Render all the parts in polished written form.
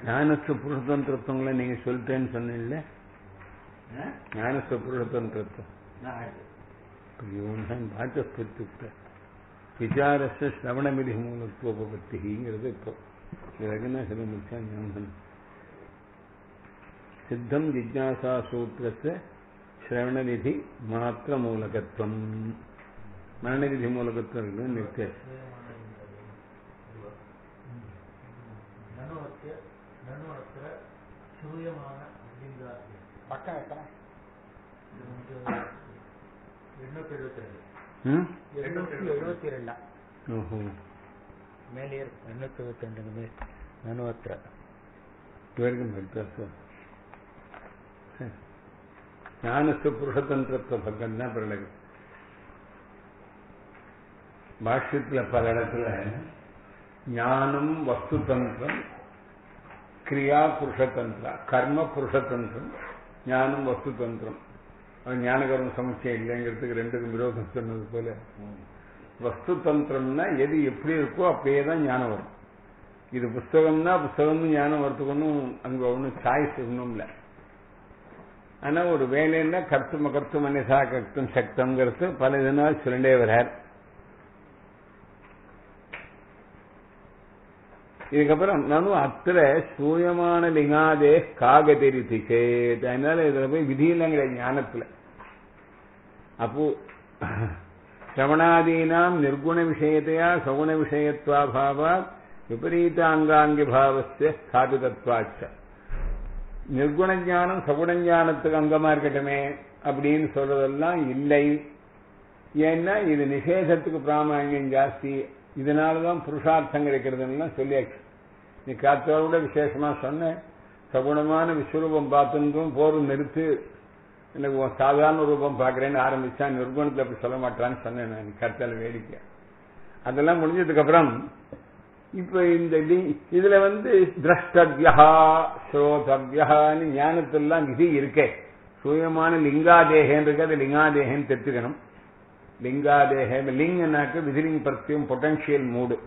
ஞானஸ்வ புருஷதந்திரத்துவங்களை நீங்க சொல்லிட்டேன்னு சொன்னீங்கல்ல, ஞானஸ்வ புருஷதந்திரத்துவம் வாச்சஸ்பத்தியுக்த விசாரஸ்ய ஸ்ரவணமிதி மூலத்துவபத்திங்கிறது இப்போ இதுனா சில முடிச்சா ஞானம் சித்தம் ஜிஜ்ஞாசா சூத்திரஸ்ய ஸ்ரவணநிதி மாத்திர மூலகத்துவம் மரணநிதி மூலகத்துவம் இருக்குன்னு நிறுத்த பக்கம் எத்தனை? 872 ಮೇಲೆ 872 ಮೇಲೆ ನನ್ವತ್ರ ஞானஸ்ய புருஷதந்திரத்துவ பக்கம் தான் பிறகு பாஷ்யத்துல பல இடத்துல ஞானம் வஸ்துதந்திரம் கிரியா புருஷதந்திரா கர்ம புருஷதந்திரம் ஞானம் வஸ்துதந்திரம் ஞான கர்ம சமுச்சயம் இல்லைங்கிறதுக்கு ரெண்டுக்கும் விரோதம் சொன்னது போல வஸ்துதந்திரம்னா எது எப்படி இருக்கோ அப்படியே தான் ஞானம் வரும். இது புஸ்தகம்னா புஸ்தகம்னு ஞானம் வரத்துக்கு ஒன்றும் அங்க ஒன்றும் சாய்ஸ் ஒன்றும் இல்லை. ஆனா ஒரு வேலைன்னா கர்த்தும கர்த்தும் அன்னிசா கர்த்தும் சக்தம்ங்கிறது பல இதனால் சொல்லிட்டே வரார். இதுக்கப்புறம் நானும் அத்திர சூயமான லிங்காதே காகதெரித்து சேத். அதனால இதுல போய் விதியெல்லாம் கிடையாது ஞானத்துல. அப்போ சிரவணாதீனாம் நிர்குண விஷயத்தையா சகுண விஷயத்வாபாவா விபரீத அங்காங்கி பாவஸ்ய ஸ்தாபிதத்வாச்ச. நிர்குண ஞானம் சகுண ஞானத்துக்கு அங்கமா இருக்கட்டுமே அப்படின்னு சொல்றதெல்லாம் இல்லை. ஏன்னா இது நிஷேதத்துக்கு பிராமணியம் ஜாஸ்தி, இதனாலதான் புருஷார்த்தம் கிடைக்கிறதுன்னா சொல்லியாச்சு. நீ காத்தோட விசேஷமா சொன்ன சகுணமான விஸ்வரூபம் பார்த்தும் போரும் நிறுத்து, எனக்கு சாதாரண ரூபம் பார்க்கறேன்னு ஆரம்பிச்சா நிர்குணத்தை அப்படி சொல்ல மாட்டான்னு சொன்னேன் நான் கருத்தால வேடிக்கை. அதெல்லாம் முடிஞ்சதுக்கு அப்புறம் இப்ப இந்த இதுல திரஷ்டவ்யா ஸ்ரோதவ்யான்னு ஞானத்தெல்லாம் விதி இருக்கே. சுயமான லிங்காதேகன் இருக்கு, அது லிங்காதேகன்னு தெரிஞ்சுக்கணும். லிங்காதேக லிங்கனாக்கு விதிலிங் பிரத்தியம் பொட்டன்ஷியல் மூடு.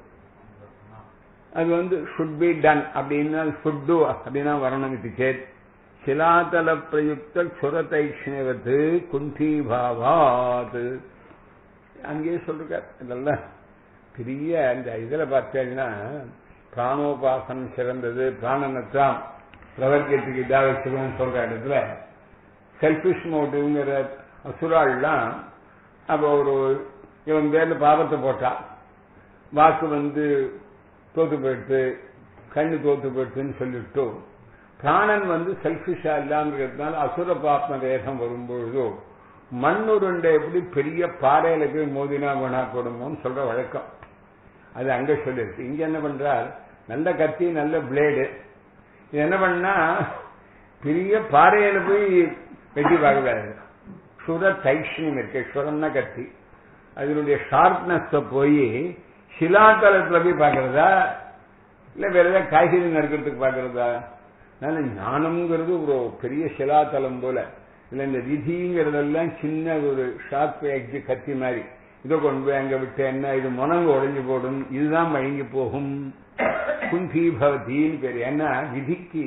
அது ஷுட் பி டன் அப்படின்னா ஷுட் டு அப்படின்னா வரணும். இது சேத் சிலாதல பிரயுக்த சுரதைஷ்ணவது குந்தீபாவாத் அங்கேயே சொல்றார். இதெல்லாம் பெரிய அந்த இதுல பார்த்தீங்கன்னா பிராணோபாசனம் சிறந்தது, பிராணனத்தான் பிரவர்க்கத்துக்கு இதா வச்சுக்கணும்னு சொல்ற இடத்துல செல்பிஷ் மோட்டிவ்ங்கிற அசுராள்லாம் அப்ப ஒரு இவன் பேர்ல பாவத்தை போட்டா வாக்கு தோத்து போயிடுத்து, கண்ணு தோத்து போயிடுத்துன்னு சொல்லிட்டு பிராணன் செல்பிஷா இல்லாம இருக்கிறதுனால அசுர பாப்ம வேகம் வரும்பொழுதோ மண்ணுருண்டை எப்படி பெரிய பாறையில போய் மோதினா வேணா கொடுமோன்னு சொல்ற வழக்கம். அது அங்க சொல்லிருக்கு. இங்க என்ன பண்றார், நல்ல கத்தி நல்ல பிளேடு, இது என்ன பண்ணா பெரிய பாறையில போய் வெட்டி பார்க்கக்கூடாது. சுர தைஷ்ணியம் இருக்கு, சுரம்னா கத்தி, அதனுடைய ஷார்ப்னஸ் போய் சிலாத்தலத்துல போய் பார்க்கறதா இல்ல வேற ஏதாவது காய்கறி நறுக்கிறதுக்கு பார்க்கறதா? அதனால ஞானம்ங்கிறது ஒரு பெரிய சிலாத்தலம் போல, இல்ல இந்த விதிங்கிறதெல்லாம் சின்ன ஒரு ஷார்ப் எக்ஜி கத்தி மாதிரி, இதை கொண்டு போய் அங்க விட்டு என்ன இது முனங்கு உடைஞ்சு போடும், இதுதான் மயங்கி போகும். குந்தி பவதின்னு பேரு. ஏன்னா விதிக்கு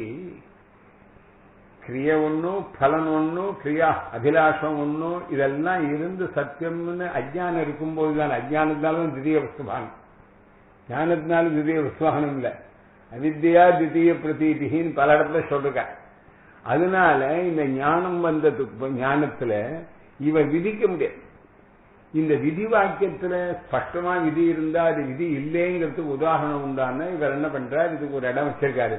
கிரிய ஒன்னும் பலன் ஒன்னும் கிரியா அபிலாஷம் ஒன்னும் இதெல்லாம் இருந்து சத்தியம்னு அஜ்ஞானம் இருக்கும்போதுதான். அஜ்ஞானத்தினாலும் திடீய வஸ்துபானம், ஞானத்தினாலும் திடீய வஸ்துபானம் இல்ல. அவித்யா திடீய பிரதீதின்னு பல இடத்துல சொல்ற. அதனால இந்த ஞானம் வந்ததுக்கு ஞானத்துல இவன் விதிக்க முடியாது. இந்த விதி வாக்கியத்துல ஸ்பஷ்டமா விதி இருந்தா அது விதி இல்லைங்கிறதுக்கு உதாரணம் உண்டான இவர் என்ன பண்றார், இதுக்கு ஒரு இடம் வச்சிருக்காரு.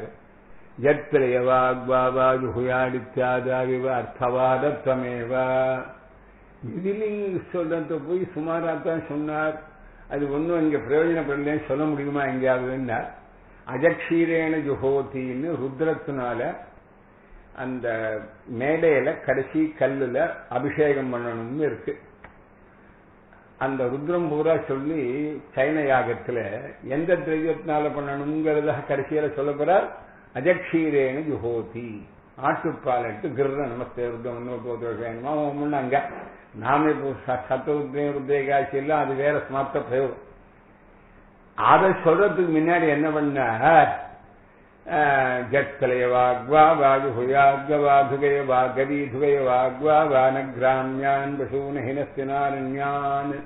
ஜத்ரேவாத்வாவாதித்யாதாவிவ அர்த்தவாதத்வமேவா. விதிலிங் சொல்றத போய் சுமாராத்தான் சொன்னார். அது ஒன்னும் இங்க பிரயோஜனப்படலன்னு சொல்ல முடியுமா எங்கேயாவது? அஜக்ஷீரேன ஜுஹோத்தின்னு ருத்ரத்தினால அந்த மேடையில கடைசி கல்லுல அபிஷேகம் பண்ணணும்னு இருக்கு. அந்த ருத்ரம் பூரா சொல்லி சைன யாகத்துல எந்த திரவியத்தினால பண்ணணுங்கிறத கடைசியில சொல்ல போறார். அஜக்ஷீரேன ஜுஹோதி, ஆட்டுப்பால் எடுத்து கிர்ற நமஸ்தே ருத்ரம் அங்க நாம இப்போ சத்தருத்ரே ருத்ரேகாட்சி எல்லாம் அது வேற சமாப்த பிரயோகம். அதை சொல்றதுக்கு முன்னாடி என்ன பண்ண, ஜத்கலயவாக்வா வாஜுஹுயாத்கவாதுகயவா கவீதுகயவாக்வா வானகிராமியான் பசூனஹினஸ்தினாரண்யான்.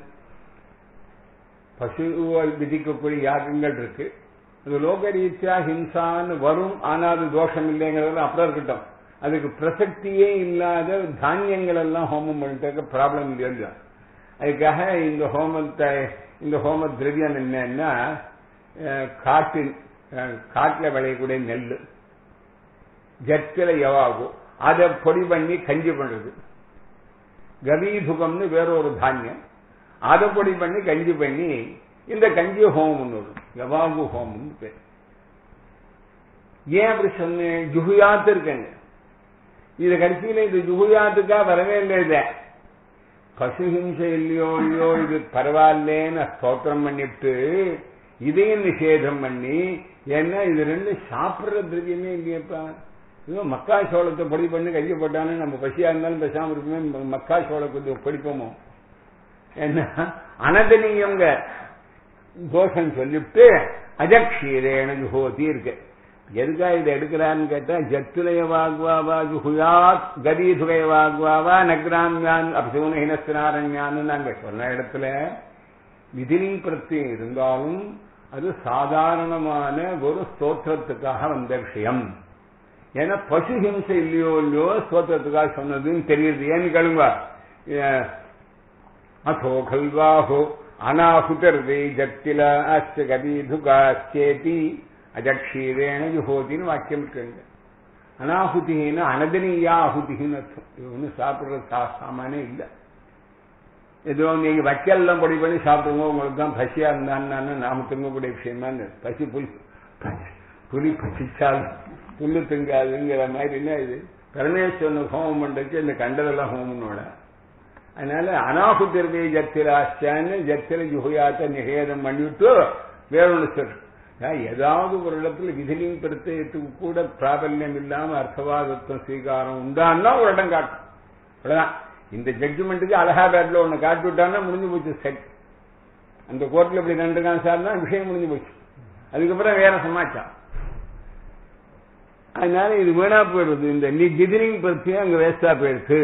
பசுவை விதிக்கக்கூடிய யாகங்கள் இருக்கு. அது லோகரீத்யா ஹிம்சான்னு வரும். ஆனால் அது தோஷம் இல்லைங்கிறது அப்புறம் இருக்கட்டும். அதுக்கு பிரசக்தியே இல்லாத தானியங்கள் எல்லாம் ஹோமம் பண்ணிட்டு ப்ராப்ளம் இல்லையா? அதுக்காக இந்த ஹோம திரவியம் என்னன்னா காட்டில் விளையக்கூடிய நெல் ஜட்டில எவாகும் அதை பொடி பண்ணி கஞ்சி பண்றது. கவீதுகம்னு வேறொரு தானியம், அதை பொடி பண்ணி கஞ்சி பண்ணி இந்த கஞ்சி ஹோமம் வரும். யவாகு ஹோமம் பேர். ஏன் அப்படி சொன்னேன்? ஜுகுயாத்து இருக்கங்க. இது கடைசியில இது ஜுகுயாத்துக்கா வரவே இல்லை. பசுஹிம்சை இல்லையோ இல்லையோ இது பரவாயில்லேன்னு ஸ்தோத்திரம் பண்ணிட்டு இதையும் நிஷேதம் பண்ணி, ஏன்னா இது ரெண்டு சாப்பிடுற திரவியமே இல்லையப்பா. இன்னும் மக்கா சோளத்தை பொடி பண்ணி கஞ்சி போட்டான்னு நம்ம பசியா இருந்தாலும் பேசாம இருக்குமே. மக்கா சோளத்தை படிப்போமோ என்ன அனதனீயங்க தோஷம் சொல்லிவிட்டு அஜக்ஷீரேன ஜுஹோதி இருக்கு. எதுக்கா இதை எடுக்கிறான்னு கேட்டா ஜத்துலய வாக்வாவா ஜுஹுயாத் கதீதுலய வாக்வாவா நக்ராம்யான் அபிசூனஹினஸ்தினாரண்யான்னு நாங்க சொன்ன இடத்துல விதிலிங் பிரத்தியம் இருந்தாலும் அது சாதாரணமான ஒரு ஸ்தோத்திரத்துக்காக வந்த விஷயம். ஏன்னா பசு ஹிம்சை இல்லையோ இல்லையோ ஸ்தோத்திரத்துக்காக சொன்னதுன்னு தெரியுது. ஏன்னு கேளுங்க, அதோ கல்வாஹோ அனாஹுதர்வே ஜட்டில அஸ்ய கதீதுகாச்சேதி அஜக்ஷீரேன யுஹோதின்னு வாக்கியம் இருக்கு. அனாஹுதின்னு அனதனீயா ஆகுதின்னு அர்த்தம். இது ஒன்றும் சாப்பிடுற சாமானே இல்லை. ஏதோ நீங்க வைக்கல்லாம் பொடி பண்ணி சாப்பிடுங்க, உங்களுக்கு தான் பசியா இருந்தான்னு நாம திங்கக்கூடிய விஷயம் தான். பசி புலி பசிச்சாலும் புல்லு திங்காதுங்கிற மாதிரின்னா இது பரமேஸ்வரன் ஹோமம் பண்றதுக்கு இந்த கண்டதெல்லாம் ஹோமனோட. அதனால அனாஹுதிர்வே ஜத்திராச்சான்னு ஜத்திர ஜுஹுயாத்த நிஷேதம் பண்ணிவிட்டு வேறொன்று சொல். ஏதாவது ஒரு இடத்துல விதிலிங் பிரத்யத்துக்கு கூட பிராபல்யம் இல்லாம அர்த்தவாதத்துவம் ஸ்வீகாரம் உண்டான்னா ஒரு இடம் காட்டும். அவ்வளவுதான். இந்த ஜட்ஜ்மெண்ட்டுக்கு அலகாபாத்ல ஒண்ணு காட்டி விட்டான்னா முடிஞ்சு போச்சு. செட் அந்த கோர்ட்ல இப்படி நின்றுக்கான் சார் தான் விஷயம் முடிஞ்சு போச்சு. அதுக்கப்புறம் வேற சமாச்சாரம். அதனால இது வீணா போயிடுது. இந்த விதிலிங் பிரத்தியம் அங்க வேஸ்டா போயிடுச்சு.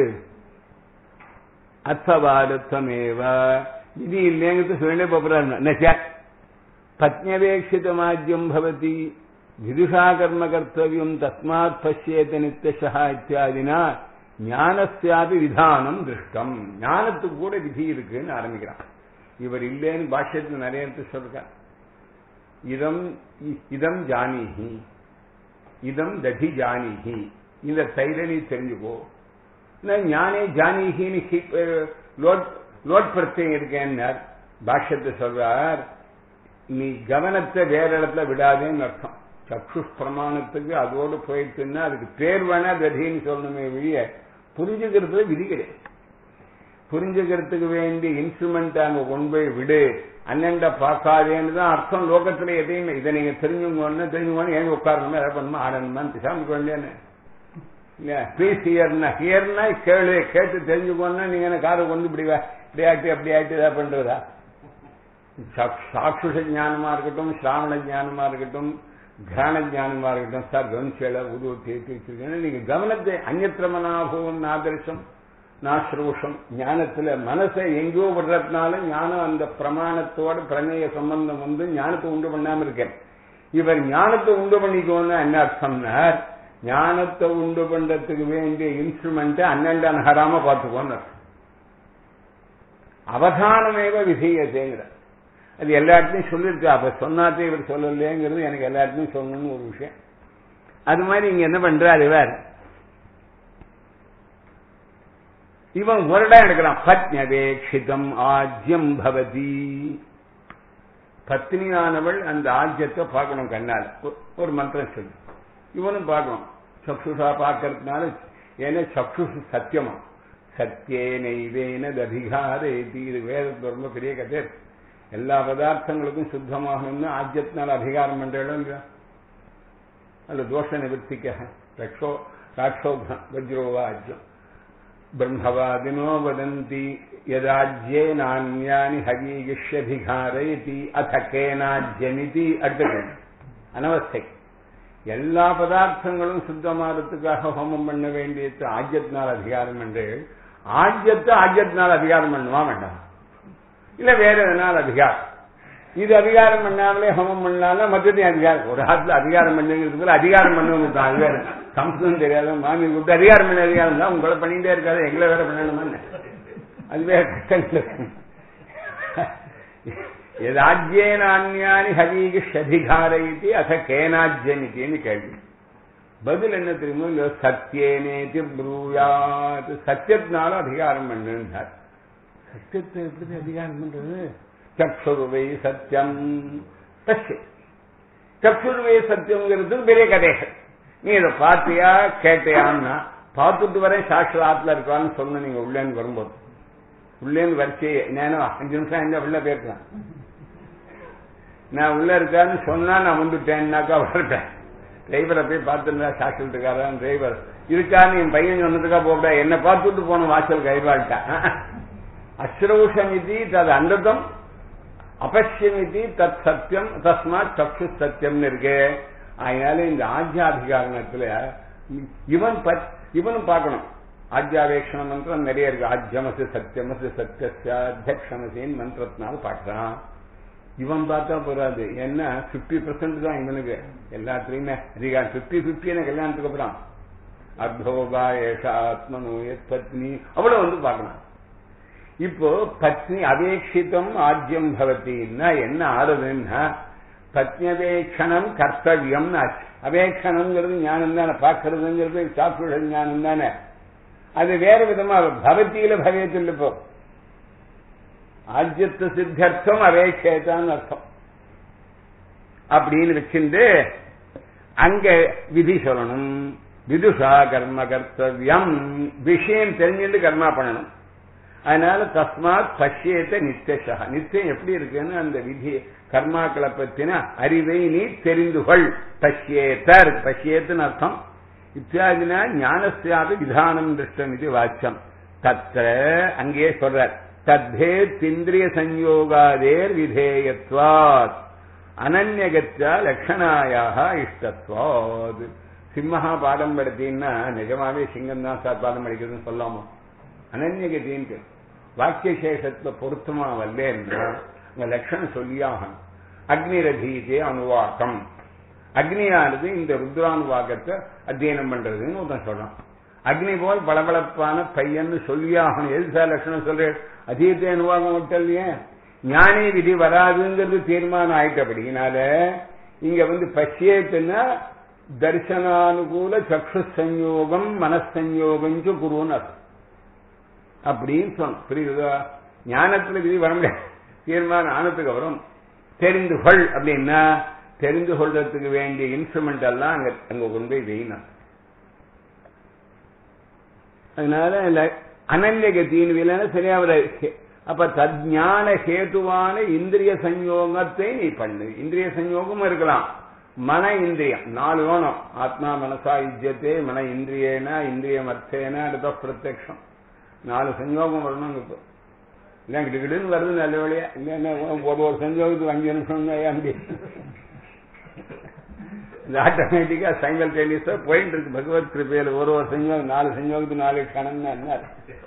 அர்த்தவாதத்வமேவா இது இல்லைங்கிறது சொல்லிட்டே போறாரு. பத்னவேட்சிதமாஜ்யம் பவதி விதுஷா கர்ம கர்த்தவியம் தஸ்மாத் பஷ்யேத நித்யஷா இத்தியாதினா ஞானஸ்யாபி விதானம் திருஷ்டம். ஞானத்துக்கு கூட விதி இருக்குன்னு ஆரம்பிக்கிறான். இவர் இல்லைன்னு பாஷ்யத்தில் நிறைய இடத்து சொல்றார். இதம் ஜானிஹி இதம் ததி ஜானிஹி, இந்த தைரணி தெரிஞ்சுக்கோ. ஞானே ஜானிஹின்னு லோட் பிரத்யம் இருக்கேன்னு பாஷ்யத்தை சொல்றார். நீ கவனத்தை வேற இடத்துல விடாதேன்னு அர்த்தம். சக்ஷு பிரமாணத்துக்கு அதோடு போயிட்டுன்னா அதுக்கு பேர் வேணா ததின்னு சொல்லணுமே வெளிய புரிஞ்சுக்கிறதுல விதி கிடையாது. புரிஞ்சுக்கிறதுக்கு வேண்டிய இன்ஸ்ட்ருமெண்ட் அங்க கொண்டு போய் விடு, அண்ணன்ட பார்க்காதேன்னு தான் அர்த்தம். லோகத்துல எதையும் இதை நீங்க தெரிஞ்சுக்கோன்னு ஏங்க உட்காரணுமா எதை பண்ணுமா ஆடணுமான்னு பேசாம வேண்டியானு ப்ளீஸ் ஹியர்னா கேளு, கேட்டு தெரிஞ்சுக்கோன்னா நீங்க என்ன காரை கொண்டு இப்படி ஆட்டி அப்படி ஆட்டி ஏதாவது பண்றதா? சாட்சுஷ ஞானமா இருக்கட்டும், சிராவண ஞானமா இருக்கட்டும், கிராண ஞானமா இருக்கட்டும், சார் கவனிச்சேல உருவ தேர்த்தி வச்சிருக்கேன். நீங்க கவனத்தை அந்நியத்திரமனாகவும் ஆதர்சம் நாஸ்ரூஷம் ஞானத்துல மனசை எங்கேயோ விடுறதுனால ஞானம் அந்த பிரமாணத்தோட பிரமேய சம்பந்தம் வந்து ஞானத்தை உண்டு பண்ணாம இருக்கேன். இவர் ஞானத்தை உண்டு பண்ணிக்கோன்னு என்ன அர்த்தம்னா ஞானத்தை உண்டு பண்றதுக்கு வேண்டிய இன்ஸ்ட்ருமெண்ட் அண்ணன்ட நகராம பார்த்துக்கோன்னு அர்த்தம். அவதானமேவ விதீயதேங்கிற அது எல்லா இடத்துலையும் சொல்லிருக்கு. அப்ப சொன்னாத்தே இவர் சொல்லலையேங்கிறது எனக்கு எல்லா இடத்துலையும் சொல்லணும்னு ஒரு விஷயம். அது மாதிரி இங்க என்ன பண்றாரு இவர், இவன் ஒரு இடம் எடுக்கிறான். பத்னவேக்ஷிதம் ஆஜ்யம் பவதி, பத்னியானவள் அந்த ஆஜ்யத்தை பார்க்கணும் கண்ணால். ஒரு மந்திரம் சொல்லு, இவனும் பார்க்கணும் சக்ஷுஷா பார்க்கறதுனால. ஏன்னா சக்ஷுஷு சத்தியமா சத்தியேனைவேன அதிகாரேதி, இது வேதத்துல ரொம்ப பெரிய கதை. எல்லா பதார்த்தங்களுக்கும் சுத்தமாகணும்னு ஆஜ்யத்தினால அதிகாரம் பண்ற இடம் இல்லையா? அது தோஷ நிவர்த்திக்காக ராட்சோ வஜ்ரோவா ஆஜ்யம் பிரம்மவாதினோ வதந்தி யதாஜ்யே நான்யானி ஹரீகிஷ்யதிகாரேதி அத கேனாஜ்யமிதி. அடுத்த அனவஸ்தை எல்லா பதார்த்தங்களும் சுத்தமாகிறதுக்காக ஹோமம் பண்ண வேண்டியது ஆஜ்யத்தினால் அதிகாரம் என்று ஆஜ்யத்தினால் அதிகாரம் பண்ணுவா வேண்டாம், இல்ல வேற எதனால் அதிகாரம். இது அதிகாரம் பண்ணாமலே ஹோமம் பண்ணாலும் மற்றதையும் அதிகாரம். ஒரு ஆத்துல அதிகாரம் பண்ணுங்கிறதுக்கு அதிகாரம் பண்ணுவோம் தான். அது வேற சம்ஸ்கிருதம் தெரியாத மாமி கூப்பிட்டு அதிகாரம் பண்ண அதிகாரம் தான் உங்களை பண்ணிட்டே இருக்காது, எங்களை வேற பண்ணணுமான்னு அது வேற கஷ்டம். எதாஜ்யேனான்யானி ஹவீகிஷதிகாரயிதி அத கேனாஜ்யமித்தின்னு கேள்வி. பதில் என்ன தெரியுமோ இல்லையோ, சத்தியேனேதி ப்ரூயாத், சத்தியத்தினால அதிகாரம் பண்ணுன்றார். சத்தியத்தை எப்படி அதிகாரம் பண்றது? சக்ஷுர்வை சத்தியம், சக்ஷுர்வை சத்தியம்ங்கிறது பெரிய கதைகள். நீ இதை பார்த்தியா கேட்டையான்னா, பார்த்துட்டு வரேன் சாஸ்திராத்துல இருக்கான்னு சொன்ன நீங்க உள்ளேன்னு வரும்போது, உள்ளேன்னு வரிசையே நானும் 5 நிமிஷம் இந்த உள்ள பேசலாம். நான் உள்ள இருக்கான்னு சொன்னா நான் வந்துட்டேன்னாக்கா வரட்டேன். டிரைவரை போய் பார்த்துருந்தா சாஸ்திரம் இருக்காரான், டிரைவர் இருக்கான்னு என் பையன் சொன்னதுக்கா போக என்ன பார்த்துட்டு போன வாசல் கைவாழ்ட்டான். அஸ்ரௌஷமிதி தது அண்டதம் அபஷ்யமிதி தத் சத்தியம் தஸ்மாத் சக்ஷு சத்தியம்னு இருக்கு. அதனால இந்த ஆஜ்யாதிகாரணத்துல இவனும் பார்க்கணும். ஆஜ்யாவேக்ஷண மந்திரம் நிறைய இருக்கு. ஆஜ்யமசு சத்தியமசு சத்தியஸ்ய அத்தியக்ஷமசின்னு மந்திரத்தினால பார்க்கறான். இவன் பார்த்தா போறாது, ஏன்னா 50% தான் இவனுக்கு எல்லாத்துலயுமே அதிகாரம். 50-50 எனக்கு கல்யாணத்துக்கு அப்புறம் அர்த்தோபா ஏஷா ஆத்மனோ எத் பத்னி அவ்வளவு வந்து பார்க்கணும். இப்போ பத்னி அபேட்சிதம் ஆஜ்யம் பவத்தின்னா என்ன ஆறுதுன்னா, பத்னியபேட்சணம் கர்த்தவியம்னு ஆச்சு. அபேட்சணம்ங்கிறது ஞானம் தானே, பார்க்கறதுங்கிறது சாப்பிட ஞானம் தானே. அது வேற விதமா பவத்தியில பவேத்தில் இப்போ ஆஜ்யத்து சித்தர்த்தம் அபேட்சேதான் அர்த்தம் அப்படின்னு வச்சிருந்து அங்க விதி சொல்லணும். விதுஷா கர்ம கர்த்தவியம், விஷயம் தெரிஞ்சுட்டு கர்மா பண்ணணும். அதனால தஸ்மாத் பஷ்யேத்த நித்தியசா, நித்தியம் எப்படி இருக்குன்னு அந்த விதி கர்மாக்களை பத்தின அறிவை நீ தெரிந்துகொள். பஷ்யேத்தர், பஷ்யேத்துன்னு அர்த்தம். இத்தியாதினா ஞானஸ்யாபி விதானம் திருஷ்டம் இது வாச்சம். தத்திர அங்கே சொல்றார், தத்தேத் இந்திரிய சஞ்யோகாதேர் விதேயத்வாத் அனன்யகத்யா லட்சணாயாக இஷ்டத்வாத். சிம்மஹா பாடம் படுத்தின்னா நிஜமாவே சிங்கம் தான் சார் பாடம் படிக்கிறதுன்னு சொல்லாமோ. அனன்யகத்தின்னு வாக்கியசேஷத்துல பொருத்தமா வரலன்னா உங்க லட்சணம் சொல்லியாகணும். அக்னிரதீதே அனுவாக்கம், அக்னியானது இந்த ருத்ரானுவாக்கத்தை அத்தியனம் பண்றதுன்னு ஒருத்தன் சொல்றான். அக்னி போல் பளபளப்பான பையன்னு சொல்லியாகணும். எது சார் லட்சணம் சொல்றேன்? அதீதே அனுவாகம் விட்டல்லையே, ஞானி விதி வராதுங்கிறது தீர்மானம் ஆயிட்டபடினால இங்க வந்து பஷ்யேத்துன்னா தர்சனானுகூல சக்ஷு சஞ்யோகம் மனசஞ்யோகம் குருன்னு அர்த்தம் அப்படின்னு சொன்ன. புரியுதா? ஞானத்துல விதி வர முடியாது, தீர்மானம் ஆனதுக்கு வரும். தெரிந்து கொள் அப்படின்னா தெரிந்து கொள்றதுக்கு வேண்டிய இன்ஸ்ட்ருமெண்ட் எல்லாம் அங்க கொண்டு போய் வெயினும். அதனால அனன்யகத்தின் விலைன்னு சரியா வர. அப்ப தஜ்ஞான ஹேதுவான இந்திரிய சஞ்யோகத்தை நீ பண்ணு. இந்திரிய சஞ்யோகம் இருக்கலாம், மன இந்திரியம் 4 வேணும். ஆத்மா மனசா யுஜ்யத்தே மன இந்திரியேனா இந்திரியம் அர்த்தேனா அடுத்த பிரத்யக்ஷம் 4 சஞ்யோகம் வரணும். இப்போ இல்ல கிடுகிடுன்னு வருது நல்ல வழியா. இல்லைன்னா ஒரு சஞ்யோகத்துக்கு 5 நிமிஷம் தான் இந்த ஆட்டோமேட்டிக்கா சைமல்டேனியஸா போயிட்டு இருக்கு. பகவத் கிருபையில ஒரு சஞ்யோகம் 4 சஞ்யோகத்துக்கு 4 கணம்னா என்ன?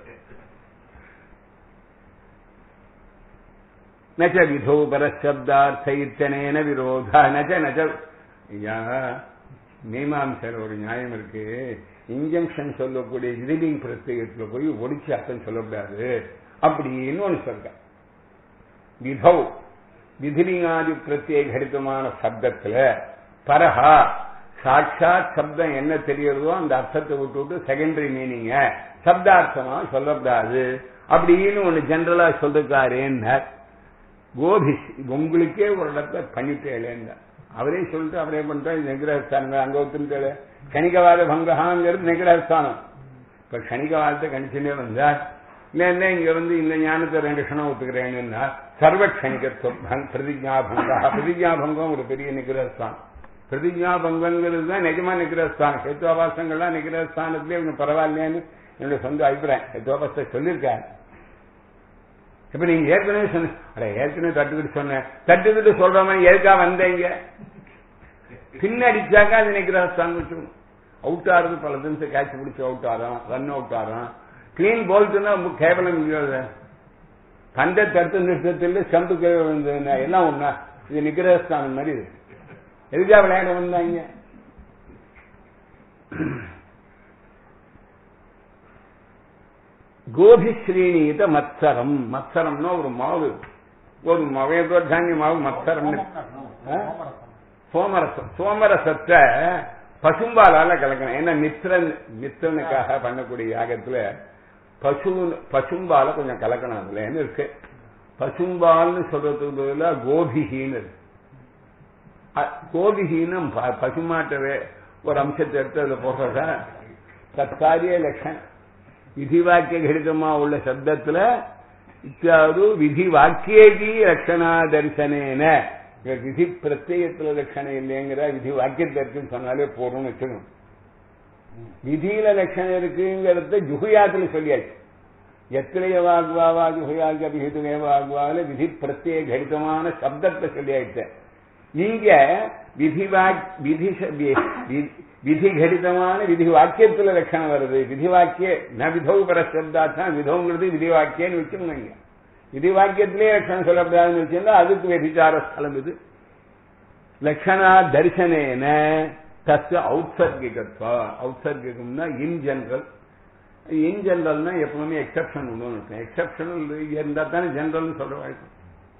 நச்ச விதோ பரசப்தார்த்த இத்தனேன விரோதா நச்ச நச்ச. ஐயா மீமாம்சர் ஒரு நியாயம் இருக்கு. இன்ஜங்ஷன் சொல்லக்கூடிய விதிலிங் பிரத்யேகத்துல போய் ஒடிச்சு அர்த்தம் சொல்லக்கூடாது அப்படின்னு ஒண்ணு சொல்ற. விதௌ விதிலிங்காதி பிரத்யேகரித்தமான சப்தத்துல பரஹா சாட்சாத் சப்தம் என்ன தெரியறதோ அந்த அர்த்தத்தை விட்டு செகண்டரி மீனிங்க சப்தார்த்தமா சொல்லக்கூடாது அப்படின்னு ஒண்ணு ஜெனரலா சொல்லிருக்காருன்னு கோபி உங்களுக்கே ஒரு இடத்த பண்ணிட்டேன். அவரே சொல்லிட்டு அவரே பண்ணிட்டா நிகிரகஸ்தானம் அங்க ஒத்துட்டே. கணிகவாத பங்கஹாங்கிறது நிகிரகஸ்தானம். இப்ப கணிகவாதத்தை கணிச்சுட்டே வந்தா இல்ல இங்க வந்து இந்த ஞானத்தை 2 க்ஷணம் ஒத்துக்கிறேன்னா சர்வக்ஷணிகத்துவம் பிரதிஜாபங்கா. பிரதிஜாபங்கம் ஒரு பெரிய நிகிரகஸ்தானம். பிரதிஜாபங்கிறது தான் நிஜமா நிகிரகஸ்தானம். ஹேத்துவாபாசங்கள்லாம் நிகிரகஸ்தானத்திலே இவங்க பரவாயில்லையான்னு என்னுடைய சொந்த அபிப்பிராயம். ஹேத்துவாபாசத்தை சொல்லியிருக்காரு. இப்ப நீங்க ஏற்கனவே சொன்ன ஏற்கனவே தட்டுக்கிட்டு சொன்ன தட்டுக்கிட்டு சொல்ற மாதிரி எதுக்கா வந்தீங்க? பின்னடிச்சாக்கா அது நிக்கிறஸ்தான் வச்சுக்கணும். அவுட் ஆறுது பல தினத்தை கேட்ச் பிடிச்சி அவுட் ஆறான், ரன் அவுட் ஆறான். கிளீன் போல்ட்னா கேவலம் பந்தை தடுத்து நிறுத்தத்தில் ஸ்டம்புக்கு எல்லாம் ஒண்ணா. இது நிக்கிறஸ்தான் மாதிரி எதுக்கா விளையாட வந்தாங்க. கோபி ஸ்ரீநீத மத்சரம். மத்சரம்னா ஒரு மாவு, ஒரு தானிய மாவு மத்சரம். சோமரசம். சோமரசத்தை பசும்பாலால கலக்கணும். ஏன்னா மித்திரனுக்காக பண்ணக்கூடிய யாகத்துல பசும்பால கொஞ்சம் கலக்கணும். அதுல என்ன இருக்கு, பசும்பால்னு சொல்றதுக்கு பதிலா கோபிகின்னு இருக்கு. கோபிகின்னு பசுமாட்டவே ஒரு அம்சத்தை எடுத்து அதுல போடுறதா தற்காரிய லட்சணம். விதி வாக்கிய கடிதமா உள்ள சப்தத்துல இத்தியாது விதி வாக்கியேகி லட்சணா தரிசனேன. விதி பிரத்யேகத்துல லட்சணம் இல்லைங்கிற விதி வாக்கியத்தை இருக்குன்னு சொன்னாலே போறோம்னு வச்சுக்கணும். விதியில லட்சணம் இருக்குங்கிறத ஜுகுயாத்துல சொல்லியாச்சு. எத்திரைய வாக்வாவா ஜுகுயாக விகிதுமே வாக்வாவில விதி பிரத்யேக கடிதமான சப்தத்தை சொல்லியாச்சு. இங்க விதி கடிதமான விதி வாக்கியத்துல லட்சணம் வருது. விதி வாக்கிய ந விதௌ பரசப்தாத்தான் விதவுங்கிறது விதி வாக்கியன்னு வச்சுக்கோங்க. விதி வாக்கியத்திலே லட்சணம் சொல்லப்படாதுன்னு வச்சிருந்தா அதுக்கு வெதிச்சார ஸ்தலம். இது லட்சணா தரிசனேன தஸ்ய ஔத்சர்கிகத்வா. ஔத்சர்கிகம்னா இன் ஜெனரல். இன் ஜெனரல்னா எப்பவுமே எக்ஸப்ஷன் உண்டு. எக்ஸப்ஷனல் இருந்தா தானே ஜெனரல்னு சொல்ற வாய்ப்பு.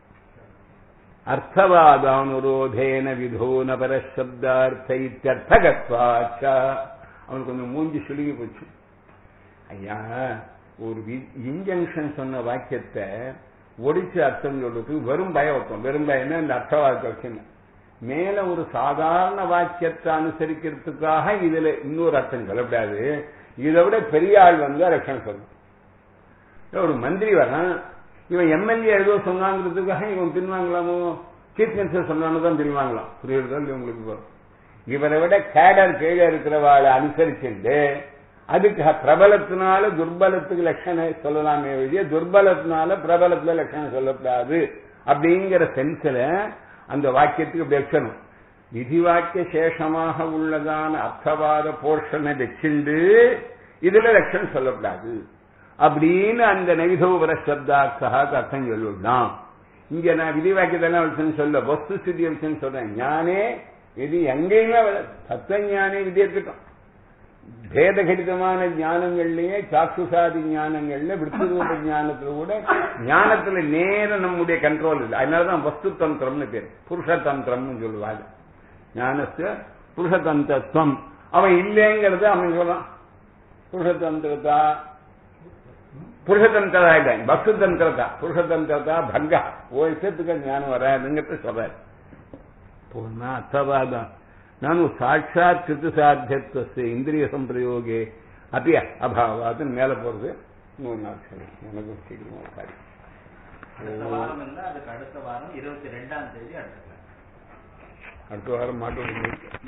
அர்த்தவாதானுரோதேன விதோன பரசப்தார்த்த இத்தியர்த்தகத்வாச்ச. அவனுக்கு கொஞ்சம் மூஞ்சி சுழுகி போச்சு. ஐயா, ஒரு இன்ஜங்ஷன் சொன்ன வாக்கியத்தை ஒடிச்சு அர்த்தம் சொல்றதுக்கு வெறும் பயம். வெறும் பயம்னா இந்த அர்த்தவாத விஷயம். மேல ஒரு சாதாரண வாக்கியத்தை அனுசரிக்கிறதுக்காக இதுல இன்னொரு அர்த்தம் சொல்லக்கூடாது. இதை விட பெரிய ஆள் வந்து லட்சணம் சொல்லணும். ஒரு மந்திரி வரான், இவன் எம்எல்ஏ ஏதோ சொன்னாங்கிறதுக்காக இவன் தின்வாங்களாமோ? சீஃப் மினிஸ்டர் சொன்னான்னு தான் தின்வாங்களாம். புரியுறதா இல்லை உங்களுக்கு? இவரை விட கேடர் கீழே இருக்கிறவாளை அனுசரிச்சுட்டு அதுக்கு பிரபலத்தினால துர்பலத்துக்கு லட்சணம் சொல்லலாமே வெளியே துர்பலத்தினால பிரபலத்துல லட்சணம் சொல்லக்கூடாது அப்படிங்கிற சென்ஸ்ல அந்த வாக்கியத்துக்கு இப்படி வச்சணும். விதி வாக்கிய சேஷமாக உள்ளதான அர்த்தவாத போர்ஷனை வச்சுண்டு இதுல லட்சணம் சொல்லக்கூடாது அப்படின்னு அந்த நவிதோபர சப்தார்த்தா அர்த்தம் சொல்லுதான். இங்க நான் விதி வாக்கியத்தெல்லாம் வச்சுன்னு சொல்ல வஸ்து ஸ்திதியை வச்சுன்னு சொல்றேன். ஞானே இது எங்கேயுமே தத்துவ ஞானே விதி இருக்கட்டும். பேதகடிதமான ஞானங்கள்லயே சாக்ஷுசாதி ஞானங்கள்ல விருத்திரூப ஞானத்துல கூட ஞானத்துல நேரம் நம்முடைய கண்ட்ரோல் இல்லை. அதனாலதான் வஸ்து தந்திரம்னு பேரு. புருஷதந்திரம்னு சொல்லுவாங்க. ஞானத்து புருஷதந்திரத்துவம் அவன் இல்லைங்கிறது அவன் சொல்றான். புருஷதந்திரதா புருஷதந்திரதா இல்லை, வஸ்து தந்திரதா. புருஷதந்திரதா பங்கா ஒரு விஷயத்துக்கு ஞானம் வராதுங்கிறத சொல்றாரு. பூர்ணா அர்த்தவாதம் ನಾನು ಸಾಕ್ಷಾತ್ ಕೃತ ಸಾಧ್ಯತ್ವ ಇಂದ್ರಿಯ ಸಂಪ್ರಯೋಗೆ ಅಪಿ ಅಭಾವಾದ ಮೇಲೆ போறது 3 நாட்கள் எனக்கு சீக்கிரமா காரி. அடுத்த வாரம் இல்ல, அதுக்கு அடுத்த வாரம் 22ஆம் தேதி அடுத்த வாரம் மாட்டோம்.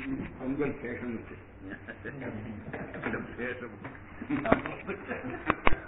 பொங்கல் சேஷம்